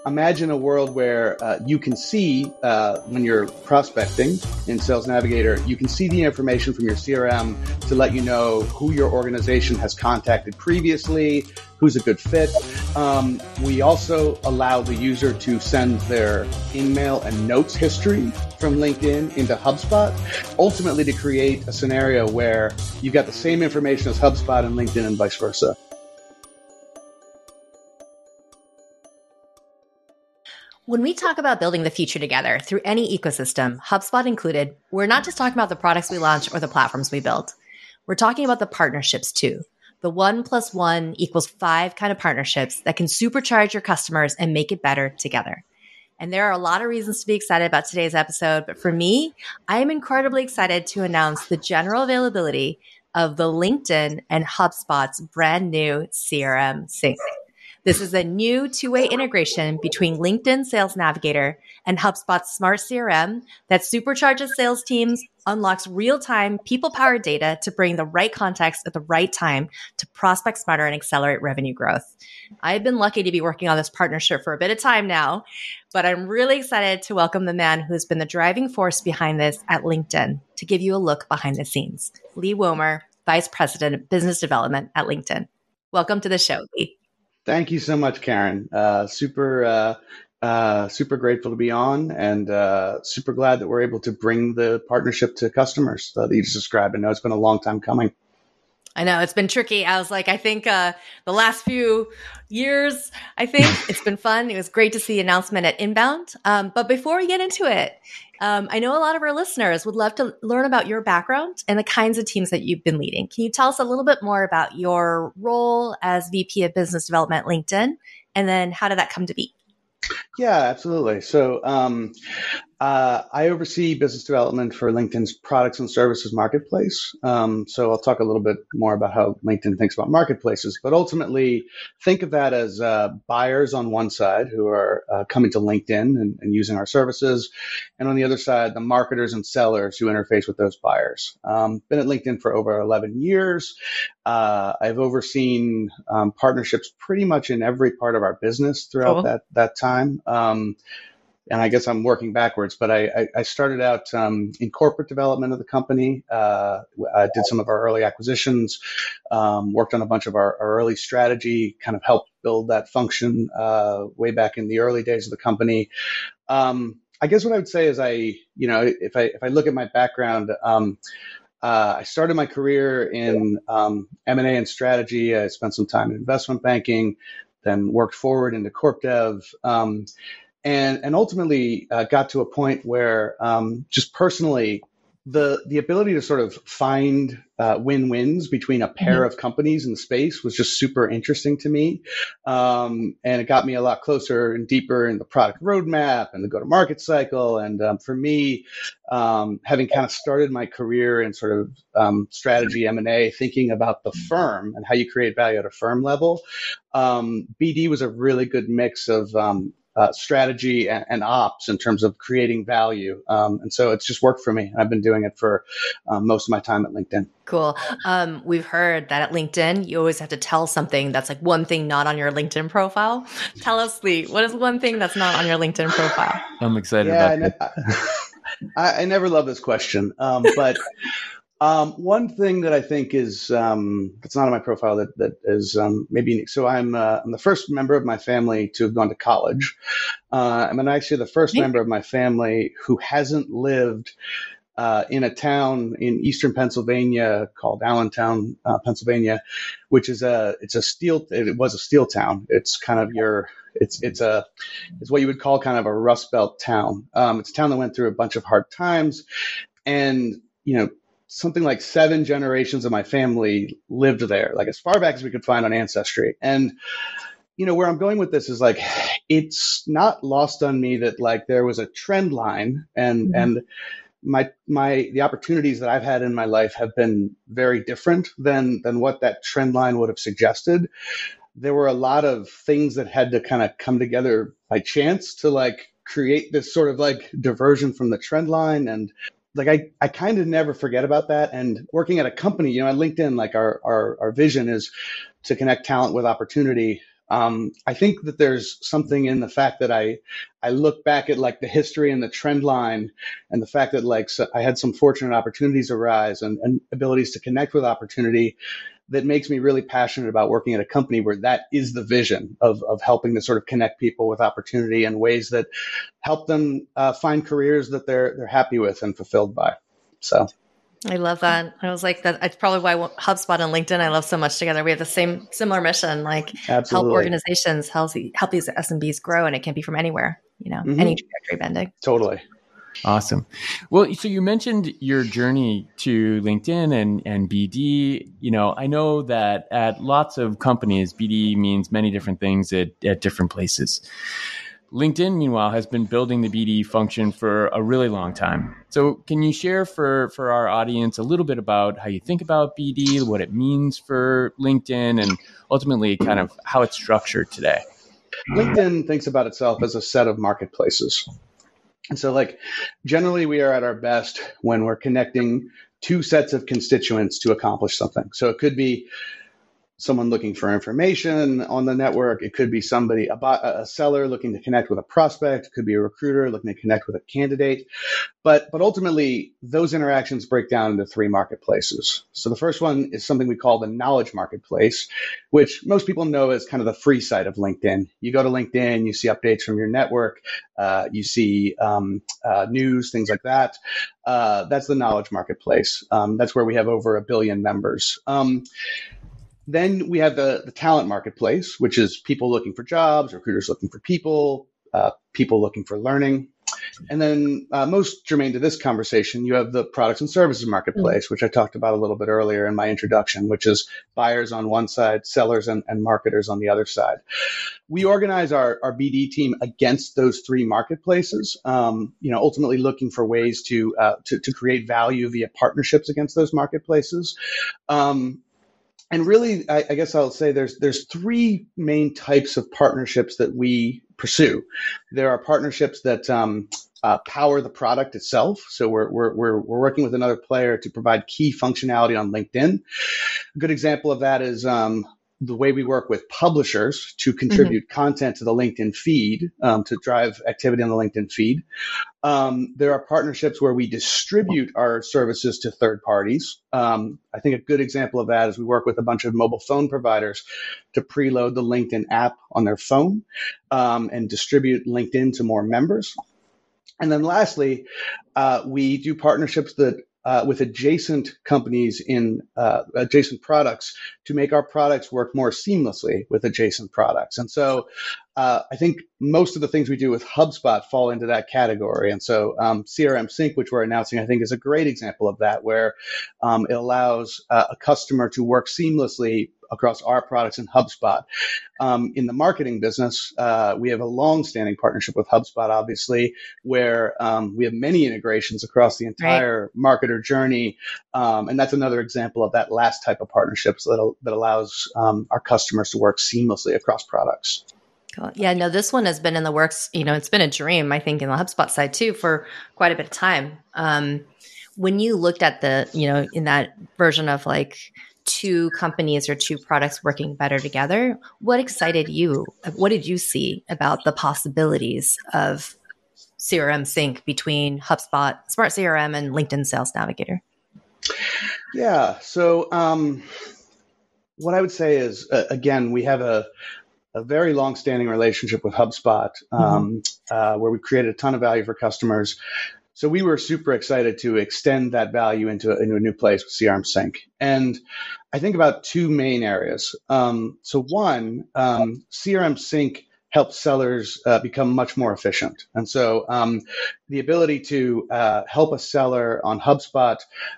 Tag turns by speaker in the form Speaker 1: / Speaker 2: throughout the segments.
Speaker 1: imagine a world where you can see when you're prospecting in Sales Navigator, you can see the information from your CRM to let you know who your organization has contacted previously, who's a good fit. We also allow the user to send their email and notes history from LinkedIn into HubSpot, ultimately to create a scenario where you've got the same information as HubSpot and LinkedIn and vice versa.
Speaker 2: When we talk about building the future together through any ecosystem, HubSpot included, we're not just talking about the products we launch or the platforms we build. We're talking about the partnerships too. The 1+1=5 kind of partnerships that can supercharge your customers and make it better together. And there are a lot of reasons to be excited about today's episode, but for me, I am incredibly excited to announce the general availability of the LinkedIn and HubSpot's brand new CRM Sync. This is a new two-way integration between LinkedIn Sales Navigator and HubSpot's Smart CRM that supercharges sales teams, unlocks real-time, people-powered data to bring the right context at the right time to prospect smarter and accelerate revenue growth. I've been lucky to be working on this partnership for a bit of time now, but I'm really excited to welcome the man who's been the driving force behind this at LinkedIn to give you a look behind the scenes. Lee Womer, Vice President of Business Development at LinkedIn. Welcome to the show, Lee.
Speaker 1: Thank you so much, Karen. Super grateful to be on, and super glad that we're able to bring the partnership to customers that you just described. I know it's been a long time coming.
Speaker 2: I know it's been tricky. I think the last few years, it's been fun. It was great to see the announcement at Inbound. But before we get into it, I know a lot of our listeners would love to learn about your background and the kinds of teams that you've been leading. Can you tell us a little bit more about your role as VP of Business Development at LinkedIn? And then how did that come to be?
Speaker 1: Yeah, absolutely. So I oversee business development for LinkedIn's products and services marketplace. So I'll talk a little bit more about how LinkedIn thinks about marketplaces, but ultimately think of that as buyers on one side who are coming to LinkedIn and using our services. And on the other side, the marketers and sellers who interface with those buyers. Been at LinkedIn for over 11 years. I've overseen partnerships pretty much in every part of our business throughout that time. And I guess I'm working backwards, but I started out in corporate development of the company. I did some of our early acquisitions, worked on a bunch of our early strategy, kind of helped build that function way back in the early days of the company. I guess what I would say is if I look at my background, I started my career in M&A and strategy. I spent some time in investment banking, then worked forward into corp dev. And ultimately got to a point where just personally, the ability to sort of find win-wins between a pair of companies in the space was just super interesting to me. And it got me a lot closer and deeper in the product roadmap and the go-to-market cycle. And for me, having kind of started my career in sort of strategy M&A, thinking about the firm and how you create value at a firm level, BD was a really good mix of strategy and ops in terms of creating value. And so it's just worked for me. I've been doing it for most of my time at LinkedIn.
Speaker 2: Cool. We've heard that at LinkedIn, you always have to tell something that's like one thing not on your LinkedIn profile. Tell us, Lee, what is one thing that's not on your LinkedIn profile?
Speaker 3: I'm excited about
Speaker 1: that. I never love this question, but one thing that I think is that's not on my profile that is maybe unique. So I'm the first member of my family to have gone to college. I'm actually the first member of my family who hasn't lived in a town in eastern Pennsylvania called Allentown, Pennsylvania, which is it was a steel town. It's kind of it's what you would call kind of a Rust Belt town. It's a town that went through a bunch of hard times, and something like 7 generations of my family lived there, like as far back as we could find on Ancestry. And, where I'm going with this is like, it's not lost on me that like there was a trend line and the opportunities that I've had in my life have been very different than what that trend line would have suggested. There were a lot of things that had to kind of come together by chance to like create this sort of like diversion from the trend line. And like I kind of never forget about that. And working at a company, at LinkedIn, like our vision is to connect talent with opportunity. I think that there's something in the fact that I look back at like the history and the trend line, and the fact that like I had some fortunate opportunities arise and abilities to connect with opportunity that makes me really passionate about working at a company where that is the vision of helping to sort of connect people with opportunity in ways that help them find careers that they're happy with and fulfilled by. So
Speaker 2: I love that. I was like, that. It's probably why HubSpot and LinkedIn I love so much together. We have the similar mission, like help
Speaker 1: absolutely.
Speaker 2: organizations, help these SMBs grow, and it can be from anywhere, any trajectory bending.
Speaker 1: Totally.
Speaker 3: Awesome. Well, so you mentioned your journey to LinkedIn and BD. I know that at lots of companies, BD means many different things at different places. LinkedIn, meanwhile, has been building the BD function for a really long time. So can you share for our audience a little bit about how you think about BD, what it means for LinkedIn, and ultimately kind of how it's structured today?
Speaker 1: LinkedIn thinks about itself as a set of marketplaces. And so like generally we are at our best when we're connecting two sets of constituents to accomplish something. So it could be someone looking for information on the network. It could be somebody, a seller looking to connect with a prospect. It could be a recruiter looking to connect with a candidate. But ultimately, those interactions break down into three marketplaces. So the first one is something we call the knowledge marketplace, which most people know as kind of the free side of LinkedIn. You go to LinkedIn, you see updates from your network, you see news, things like that. That's the knowledge marketplace. That's where we have over 1 billion members. Then we have the talent marketplace, which is people looking for jobs, recruiters looking for people, people looking for learning. And then most germane to this conversation, you have the products and services marketplace, which I talked about a little bit earlier in my introduction, which is buyers on one side, sellers and marketers on the other side. We organize our BD team against those three marketplaces, ultimately looking for ways to create value via partnerships against those marketplaces. And really, I guess I'll say there's three main types of partnerships that we pursue. There are partnerships that power the product itself. So we're working with another player to provide key functionality on LinkedIn. A good example of that is the way we work with publishers to contribute content to the LinkedIn feed, to drive activity on the LinkedIn feed. There are partnerships where we distribute our services to third parties. I think a good example of that is we work with a bunch of mobile phone providers to preload the LinkedIn app on their phone and distribute LinkedIn to more members. And then lastly, we do partnerships that with adjacent companies in adjacent products to make our products work more seamlessly with adjacent products. And so I think most of the things we do with HubSpot fall into that category. And so CRM Sync, which we're announcing, I think is a great example of that, where it allows a customer to work seamlessly across our products in HubSpot. In the marketing business, we have a long-standing partnership with HubSpot, obviously, where we have many integrations across the entire marketer journey. And that's another example of that last type of partnerships that allows our customers to work seamlessly across products.
Speaker 2: Cool. Yeah, no, this one has been in the works. It's been a dream, I think, in the HubSpot side too, for quite a bit of time. When you looked at in that version of like two companies or two products working better together, what excited you? What did you see about the possibilities of CRM Sync between HubSpot, Smart CRM, and LinkedIn Sales Navigator?
Speaker 1: Yeah. So what I would say is, again, we have a very long-standing relationship with HubSpot, where we've created a ton of value for customers. So we were super excited to extend that value into a new place with CRM Sync. And I think about two main areas. So one, CRM Sync helps sellers become much more efficient. And so the ability to help a seller on HubSpot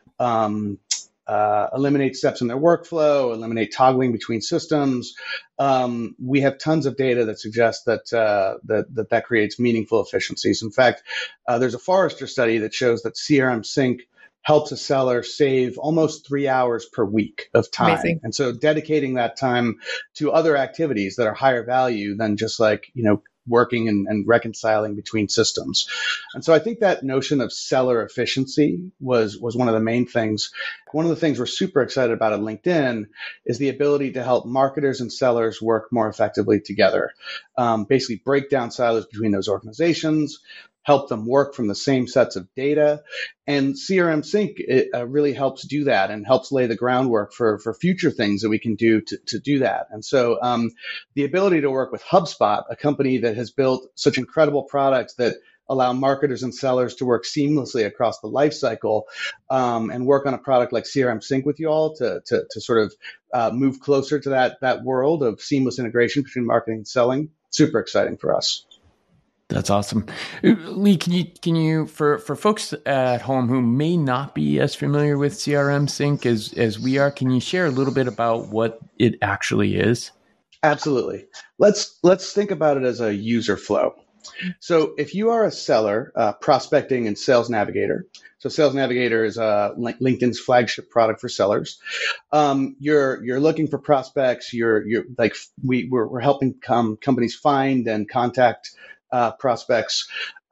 Speaker 1: eliminate steps in their workflow, eliminate toggling between systems. We have tons of data that suggests that creates meaningful efficiencies. In fact, there's a Forrester study that shows that CRM Sync helps a seller save almost 3 hours per week of time. Amazing. And so dedicating that time to other activities that are higher value than just like, working and reconciling between systems. And so I think that notion of seller efficiency was one of the main things. One of the things we're super excited about at LinkedIn is the ability to help marketers and sellers work more effectively together. Basically break down silos between those organizations, help them work from the same sets of data. And CRM Sync really helps do that and helps lay the groundwork for future things that we can do to do that. And so the ability to work with HubSpot, a company that has built such incredible products that allow marketers and sellers to work seamlessly across the life cycle, and work on a product like CRM Sync with you all to sort of move closer to that world of seamless integration between marketing and selling. Super exciting for us.
Speaker 3: That's awesome. Lee, can you for folks at home who may not be as familiar with CRM Sync as we are, can you share a little bit about what it actually is?
Speaker 1: Absolutely. Let's think about it as a user flow. So if you are a seller, prospecting in Sales Navigator, so Sales Navigator is LinkedIn's flagship product for sellers. You're looking for prospects. You're like we're helping companies find and contact prospects.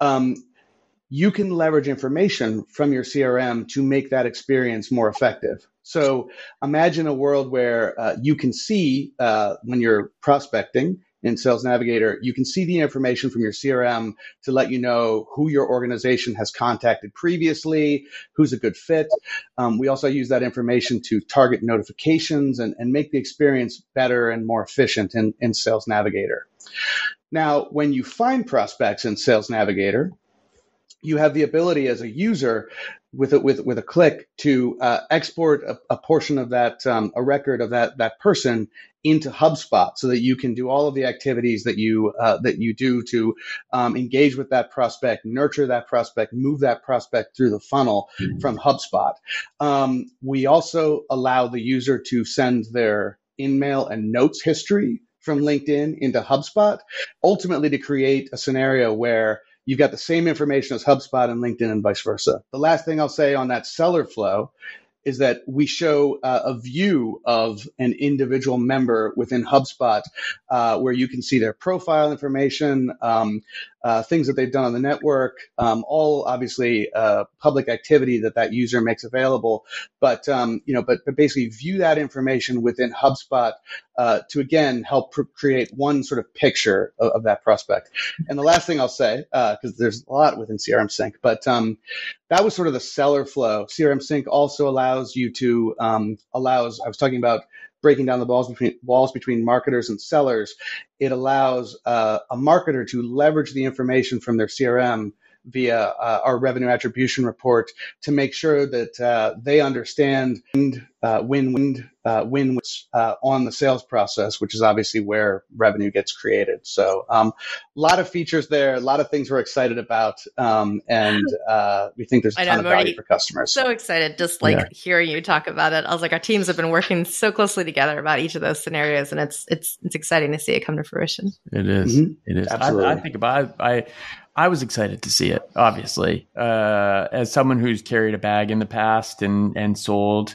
Speaker 1: You can leverage information from your CRM to make that experience more effective. So imagine a world where you can see when you're prospecting in Sales Navigator, you can see the information from your CRM to let you know who your organization has contacted previously, who's a good fit. We also use that information to target notifications and make the experience better and more efficient in Sales Navigator. Now, when you find prospects in Sales Navigator, you have the ability as a user with a click to export a portion of that, a record of that person into HubSpot, so that you can do all of the activities that you do to engage with that prospect, nurture that prospect, move that prospect through the funnel from HubSpot. We also allow the user to send their InMail and notes history from LinkedIn into HubSpot, ultimately to create a scenario where you've got the same information as HubSpot and LinkedIn and vice versa. The last thing I'll say on that seller flow is that we show a view of an individual member within HubSpot, where you can see their profile information, things that they've done on the network, all obviously public activity that user makes available. But basically view that information within HubSpot to again help create one sort of picture of that prospect. And the last thing I'll say, because there's a lot within CRM Sync, but that was sort of the seller flow. CRM Sync also allows you to I was talking about breaking down the walls between marketers and sellers. It allows a marketer to leverage the information from their CRM via our revenue attribution report to make sure that they understand win-wins on the sales process, which is obviously where revenue gets created. So a lot of features there, a lot of things we're excited about, and we think there's a ton of value for customers.
Speaker 2: So excited just hearing you talk about it. I was like, our teams have been working so closely together about each of those scenarios, and it's exciting to see it come to fruition.
Speaker 3: It is. Mm-hmm. It is.
Speaker 1: Absolutely.
Speaker 3: I think about I was excited to see it, obviously, as someone who's carried a bag in the past and sold.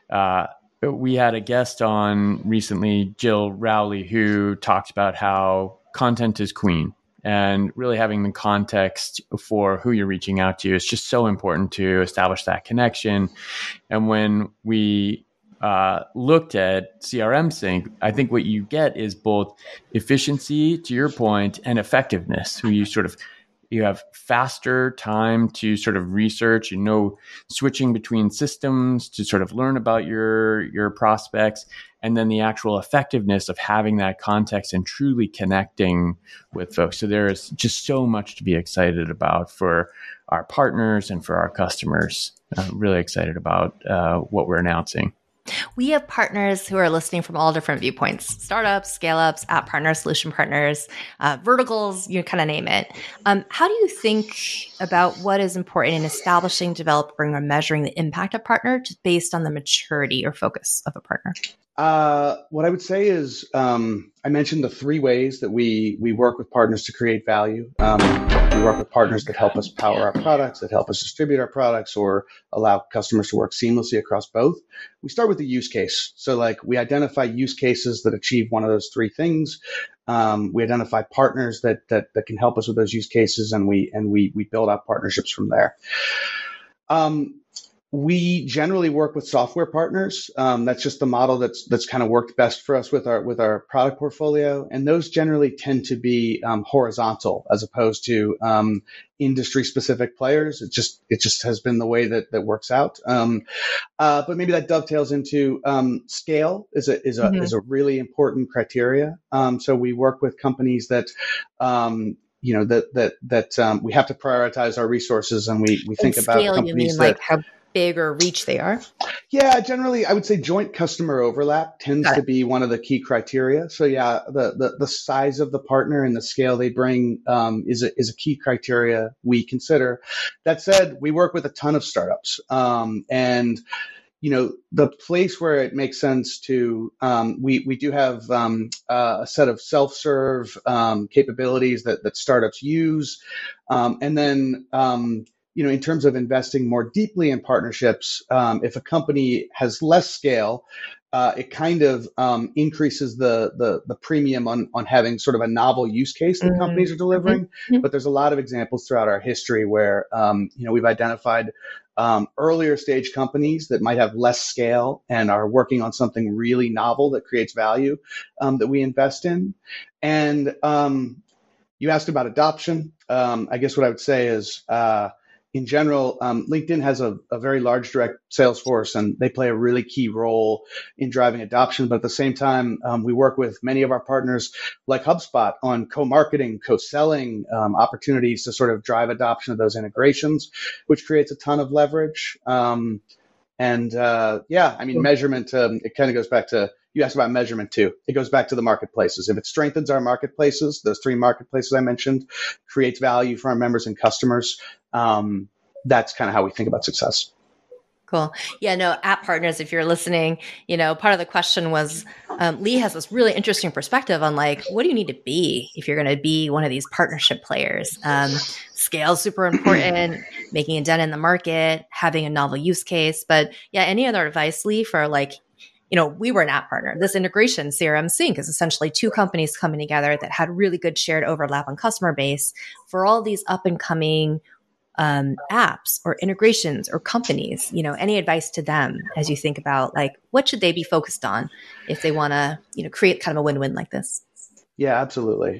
Speaker 3: We had a guest on recently, Jill Rowley, who talked about how content is queen, and really having the context for who you're reaching out to is just so important to establish that connection. And when we looked at CRM Sync, I think what you get is both efficiency, to your point, and effectiveness. You have faster time to sort of research, switching between systems to sort of learn about your prospects, and then the actual effectiveness of having that context and truly connecting with folks. So there is just so much to be excited about for our partners and for our customers. I'm really excited about what we're announcing.
Speaker 2: We have partners who are listening from all different viewpoints: startups, scale-ups, app partners, solution partners, verticals, you kind of name it. How do you think about what is important in establishing, developing, or measuring the impact of partner just based on the maturity or focus of a partner?
Speaker 1: What I would say is, I mentioned the three ways that we work with partners to create value. We work with partners that help us power our products, that help us distribute our products, or allow customers to work seamlessly across both. We start with the use case. So like we identify use cases that achieve one of those three things. We identify partners that can help us with those use cases, and we build out partnerships from there. We generally work with software partners. That's just the model that's kind of worked best for us with our product portfolio, and those generally tend to be horizontal as opposed to industry specific players. It just has been the way that works out. But maybe that dovetails into scale is a really important criteria. So we work with companies that we have to prioritize our resources, and we think about
Speaker 2: scale,
Speaker 1: companies
Speaker 2: you mean like how big or reach they are?
Speaker 1: Yeah, generally, I would say joint customer overlap tends to be one of the key criteria. So yeah, the size of the partner and the scale they bring is a key criteria we consider. That said, we work with a ton of startups, and the place where it makes sense to, we do have a set of self-serve capabilities that startups use, and then in terms of investing more deeply in partnerships, if a company has less scale, it kind of increases the premium on having sort of a novel use case that companies are delivering. But there's a lot of examples throughout our history where we've identified earlier stage companies that might have less scale and are working on something really novel that creates value that we invest in. And you asked about adoption. I guess what I would say is, in general, LinkedIn has a very large direct sales force, and they play a really key role in driving adoption. But at the same time, we work with many of our partners like HubSpot on co-marketing, co-selling opportunities to sort of drive adoption of those integrations, which creates a ton of leverage. Measurement, it kind of goes back to, you asked about measurement too. It goes back to the marketplaces. If it strengthens our marketplaces, those three marketplaces I mentioned, creates value for our members and customers, that's kind of how we think about success.
Speaker 2: Cool. Yeah, no, at Partners, if you're listening, part of the question was, Lee has this really interesting perspective on what do you need to be if you're going to be one of these partnership players? Scale is super important, making a dent in the market, having a novel use case. But yeah, any other advice, Lee, for we were an app partner. This integration, CRM Sync, is essentially two companies coming together that had really good shared overlap on customer base for all these up and coming apps or integrations or companies. Any advice to them as you think about what should they be focused on if they want to create kind of a win-win like this?
Speaker 1: Yeah, absolutely.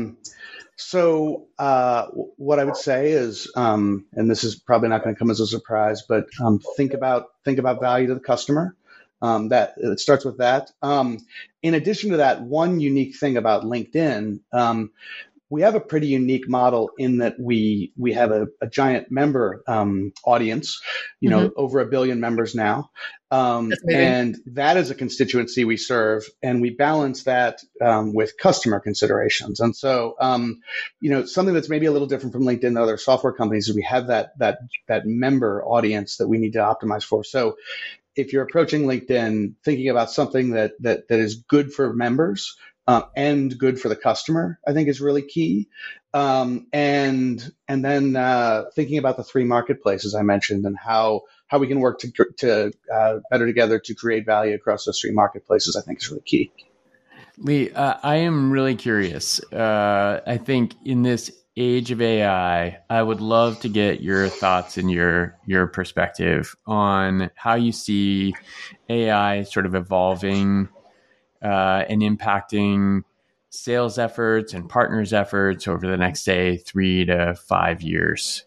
Speaker 1: So what I would say is, and this is probably not going to come as a surprise, but think about value to the customer. That it starts with that. In addition to that, one unique thing about LinkedIn, we have a pretty unique model in that we have a giant member audience, over 1 billion members now. And that is a constituency we serve, and we balance that with customer considerations. And so, something that's maybe a little different from LinkedIn and other software companies is we have that member audience that we need to optimize for. So if you're approaching LinkedIn thinking about something that is good for members and good for the customer, I think is really key. And then thinking about the three marketplaces I mentioned and how we can work to better together to create value across those three marketplaces, I think is really key.
Speaker 3: Lee, I am really curious. I think in this age of AI, I would love to get your thoughts and your perspective on how you see AI sort of evolving and impacting sales efforts and partners' efforts over the next, say, 3 to 5 years.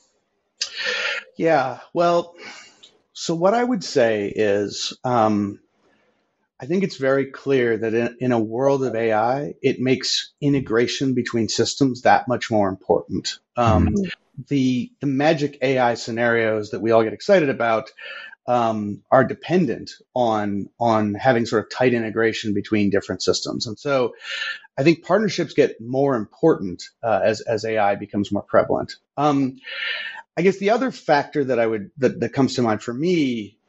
Speaker 1: Yeah, well, so what I would say is, I think it's very clear that in a world of AI, it makes integration between systems that much more important. The magic AI scenarios that we all get excited about are dependent on having sort of tight integration between different systems. And so I think partnerships get more important as AI becomes more prevalent. I guess the other factor that comes to mind for me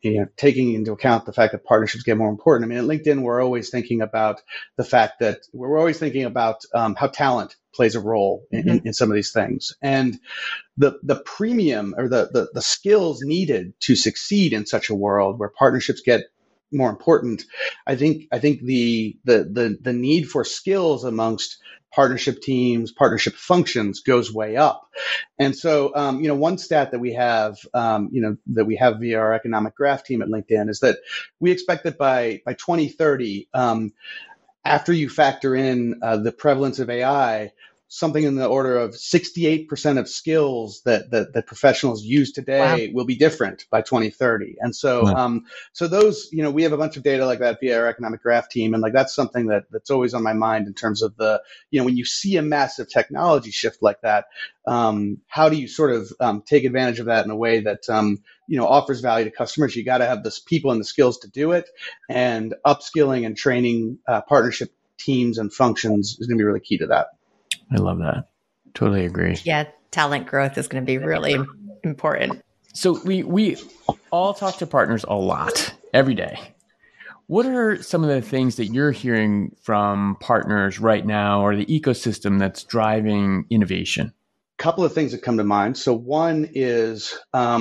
Speaker 1: taking into account the fact that partnerships get more important. I mean, at LinkedIn, we're always thinking about the fact that how talent plays a role in some of these things, and the premium or the skills needed to succeed in such a world where partnerships get more important. I think the need for skills amongst partnership teams, partnership functions goes way up. And so, one stat that we have, via our economic graph team at LinkedIn is that we expect that by 2030, after you factor in the prevalence of AI, something in the order of 68% of skills that professionals use today will be different by 2030. And so, so those, we have a bunch of data like that via our economic graph team. And like, that's something that's always on my mind in terms of when you see a massive technology shift like that, how do you sort of take advantage of that in a way that, offers value to customers? You got to have the people and the skills to do it, and upskilling and training partnership teams and functions is going to be really key to that.
Speaker 3: I love that. Totally agree.
Speaker 2: Yeah, talent growth is going to be really important.
Speaker 3: So we all talk to partners a lot every day. What are some of the things that you're hearing from partners right now, or the ecosystem that's driving innovation?
Speaker 1: A couple of things that come to mind. So one is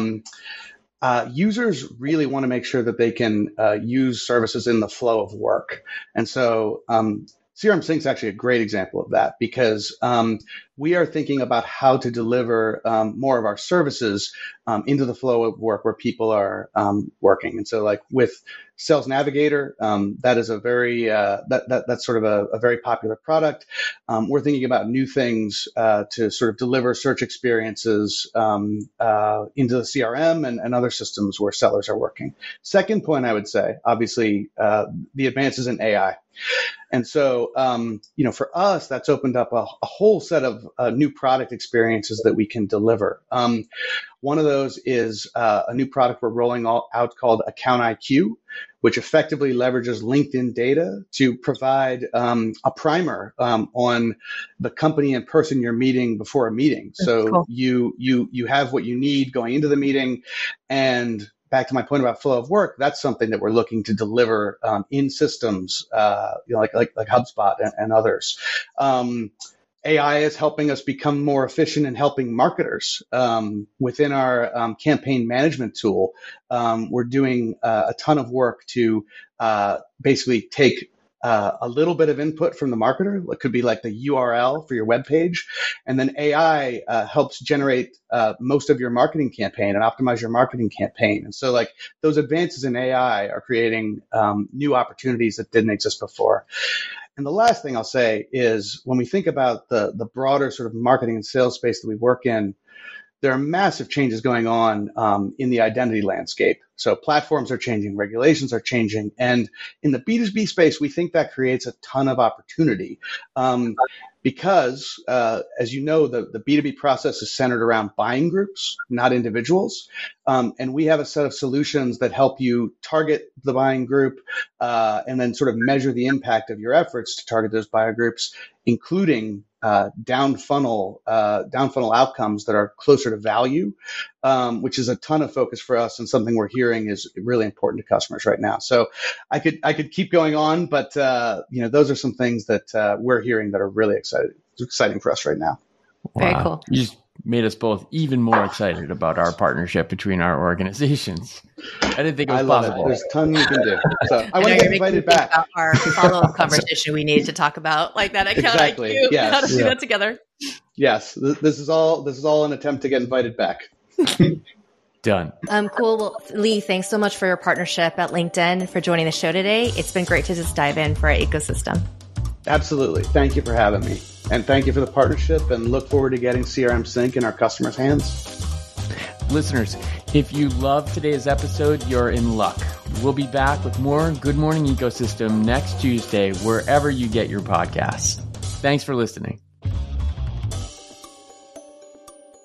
Speaker 1: users really want to make sure that they can use services in the flow of work. And so CRM Sync is actually a great example of that, because we are thinking about how to deliver more of our services into the flow of work where people are working. And so, like with Sales Navigator, that is a very that's sort of a very popular product. We're thinking about new things to sort of deliver search experiences into the CRM and other systems where sellers are working. Second point, I would say, obviously, the advances in AI. And so, for us, that's opened up a whole set of new product experiences that we can deliver. One of those is a new product we're rolling out called Account IQ, which effectively leverages LinkedIn data to provide a primer on the company and person you're meeting before a meeting. That's so cool. You have what you need going into the meeting. And back to my point about flow of work, that's something that we're looking to deliver in systems, like HubSpot and others. AI is helping us become more efficient in helping marketers. Within our campaign management tool, we're doing a ton of work to basically take a little bit of input from the marketer. It could be like the URL for your web page, and then AI helps generate most of your marketing campaign and optimize your marketing campaign. And so, like, those advances in AI are creating new opportunities that didn't exist before. And the last thing I'll say is, when we think about the broader sort of marketing and sales space that we work in, there are massive changes going on in the identity landscape. So platforms are changing, regulations are changing. And in the B2B space, we think that creates a ton of opportunity because, as you know, the B2B process is centered around buying groups, not individuals. And we have a set of solutions that help you target the buying group and then sort of measure the impact of your efforts to target those buyer groups, including down funnel outcomes that are closer to value, which is a ton of focus for us and something we're hearing is really important to customers right now. So I could keep going on, but those are some things that we're hearing that are really exciting for us right now.
Speaker 2: Very cool.
Speaker 3: You just made us both even more excited about our partnership between our organizations. I didn't think it was possible.
Speaker 1: There's a ton you can do. So I want to get invited back.
Speaker 2: About our follow-up conversation we needed to talk about, like that account
Speaker 1: exactly.
Speaker 2: IQ,
Speaker 1: Yes.
Speaker 2: how to do that together.
Speaker 1: Yes, this is all an attempt to get invited back.
Speaker 3: Done.
Speaker 2: Cool. Well, Lee, thanks so much for your partnership at LinkedIn and for joining the show today. It's been great to just dive in for our ecosystem.
Speaker 1: Absolutely. Thank you for having me. And thank you for the partnership, and look forward to getting CRM Sync in our customers' hands.
Speaker 3: Listeners, if you love today's episode, you're in luck. We'll be back with more Good Morning Ecosystem next Tuesday, wherever you get your podcasts. Thanks for listening.